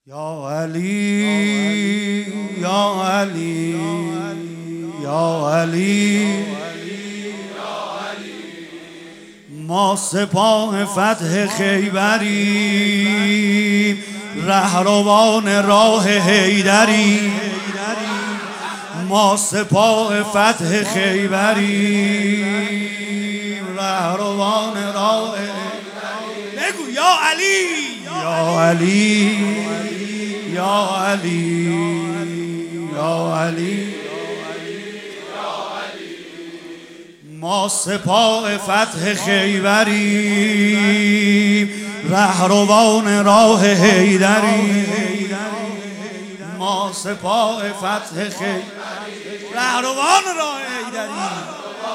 یا علی یا علی یا علی ما سپاه فتح خیبریم، رهروان راه حیدریم. ما سپاه فتح خیبریم، رهروان راه حیدریم. بگو یا علی یا علی یا علی یا علی. ما سپاه فتح خیبریم، رهروان راه حیدریم. ما سپاه فتح خیبریم، رهروان راه حیدریم.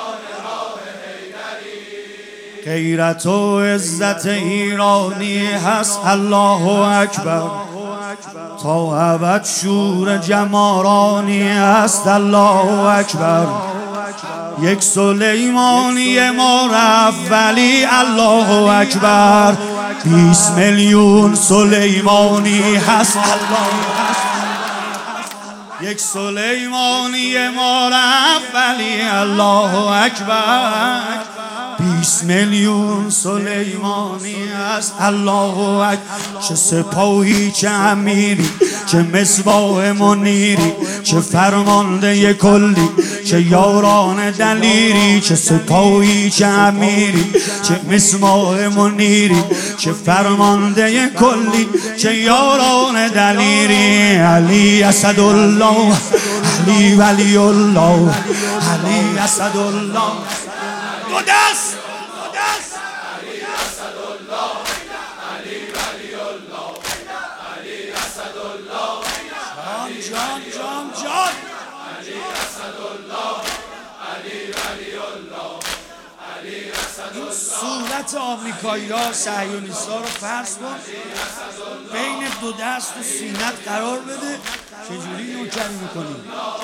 غیرت و عزت ایرانی هست، الله اکبر. تا ابد شور جمارانی هست، الله اکبر. یک سلیمانی ما رفت ولی، الله اکبر. 20 میلیون سلیمانی هست، الله اکبر. یک سلیمانی ما رفت ولی، الله اکبر. 20 میلیون سلیمانی است، الله اکبر. چه سپاهی، چه امیری، چه مصباح منیری، چه فرمانده کلی، چه یاران دلیری. چه سپاهی، چه امیری، چه مصباح منیری، چه فرمانده کلی، چه یاران دلیری. علی اسدالله، علی ولی الله، علی اسدالله. دو دست علی اسدالله، علی ولی الله، علی اسدالله. جان علی اسدالله، علی ولی الله، علی اسدالله. صورت آمریکایی‌ها صهیونیست‌ها رو فرض کن، بین دو دست و سینت قرار بده، چجوری نوکری می‌کنی؟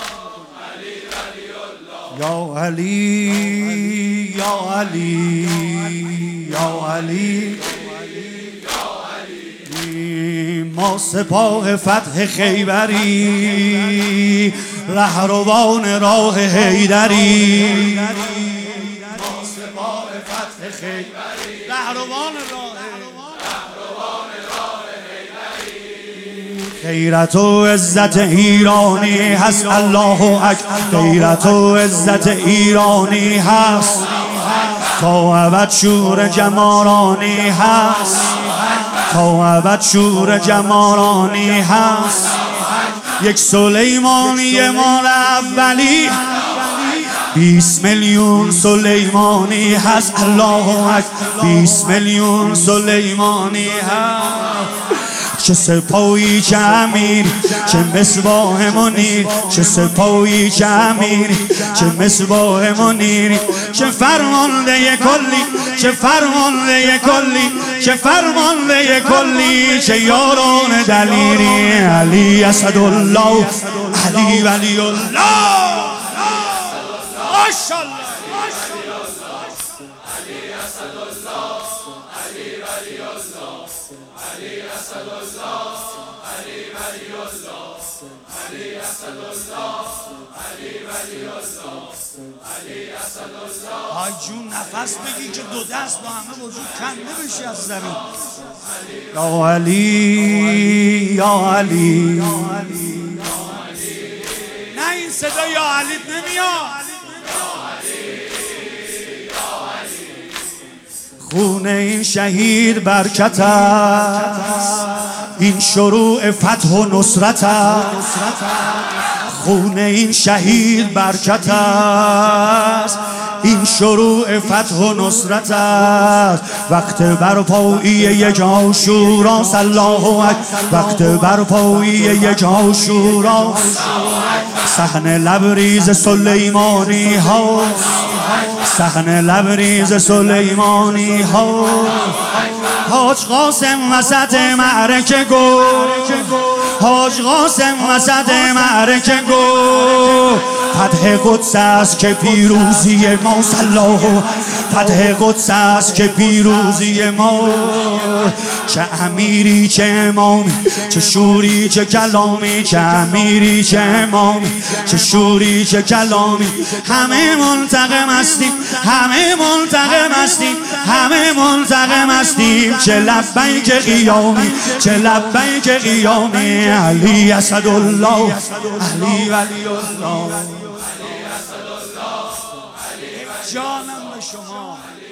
یا علی یا علی یا علی. ما سپاه فتح خیبری، رهروان راه حیدری. ما سپاه فتح خیبری، رهروان راه حیدری. غیرت و عزت ایرانی هست، الله اکبر. غیرت و عزت ایرانی هست، تا ابد شور جمارانی هست، تا ابد شور جمارانی هست. یک سلیمانی ما رفت ولی، 20 میلیون سلیمانی هست، الله اکبر. 20 میلیون سلیمانی هست. چه سپاهی، چه امیری، چه مصباح منیر، چه سپاهی، چه امیری، چه مصباح منیری، چه فرمانده کلی، چه فرمانده کلی، چه فرمانده کلی، چه یاران دلیری. علی اسدالله، علی ولی الله. ماشاءالله. علی اسدالله، علی ولی الله، علی اسدالله، علی ولی الله، علی اسدالله، علی ولی الله، علی اسدالله. آی جون نفس بگی که دو دست با همه وجود کنده بشی از زمین. یا علی یا علی. نه این صدا یا علی نمیاد. خون این شهید برکت است، این شروع فتح و نصرت است. خون این شهید برکت است، این شروع فتح و نصرت است. وقت برپایی یک عاشوراست، الله اکبر. وقت برپایی یک عاشوراست. صحن لبریز سلیمانی ها، صحن لبریز سلیمانی ها. حاج قاسم وسط معرکه گفت، حاج قاسم وسط معرکه گفت، فتح قدس است که پیروزی ما. الله فتح قدس است که پیروزی ما. چه امیری چه امامی، چه شوری چه کلامی، چه امیری چه امامی، چه شوری چه کلامی. همه منتقم هستیم، همه منتقم هستیم، همه منتقم هستیم. چه لبیک قیامی، چه لبیک قیامی. علی اسدالله، علی ولی الله، جانم به شما.